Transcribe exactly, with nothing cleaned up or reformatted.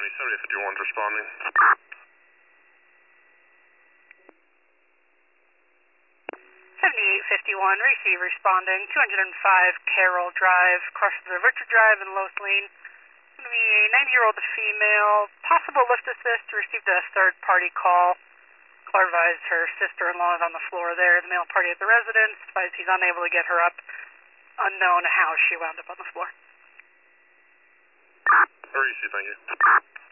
County, seventy fifty-one's responding. seventy-eight fifty-one, receive responding, two oh five Carroll Drive, across the Richard Drive in Los Lane. Going to be a ninety-year-old female, possible lift assist, received a third-party call. Caller advised her sister-in-law is on the floor there, the male party at the residence, advised he's unable to get her up, unknown how she wound up on the floor. Receive, thank you.